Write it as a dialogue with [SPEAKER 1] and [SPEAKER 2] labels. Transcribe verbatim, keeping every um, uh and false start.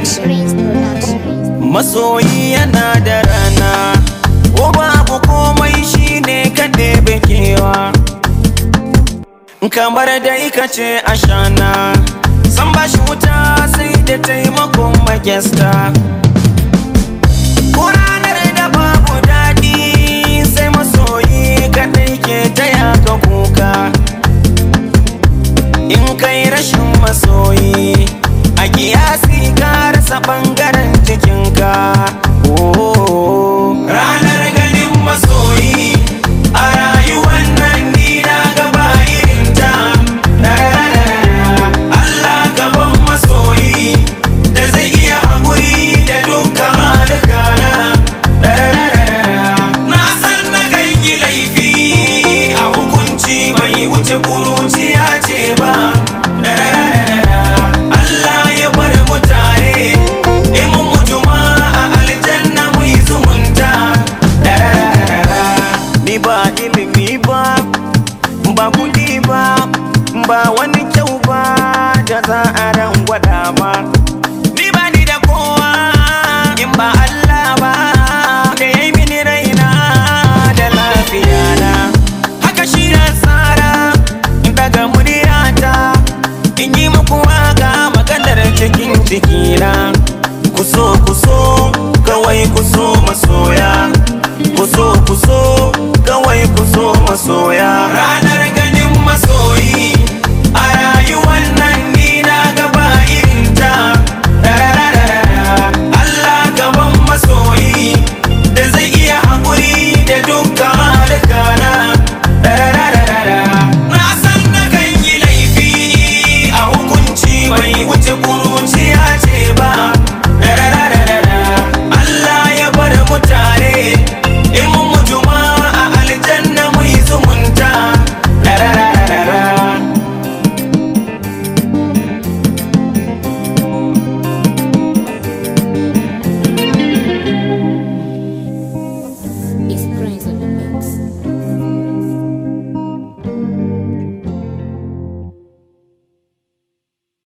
[SPEAKER 1] Masoyi yana da rana, ko babu komai shine ka ɗebe kewa. Kamar dai ka ce ashana, san bashi wuta sai da taimakon magesta. Ko ranar da babu daɗi sai masoyi kaɗai ke taya ka kuka. In kai rashin masoyi a kiyasi ka rasa ɓangaren jikinka. Ranar ganin masoyi a rayuwar nan ni na gaba irinta. Allah gaban masoyi da zai iya haƙuri da dukkan halukana. Na san na kai ki laifi a hukunci bai wuce kuruciya ce ba. Allah ya bar mu tare, in mun mutu ma a aljanna mu yi zumunta. Ni ba ilimi ba, ba kuɗi ba, ba wani kyau ba da za a ran gwada ma. Ni ba ni da kowa in ba Allah ba, da ya yi mini raina da lafiya na. Haka shi na tsara in daga muryata, in yi muku waka maganar cikin cikina. Kuso kuso kawai kuso masoya, kuso kuso kawai kuso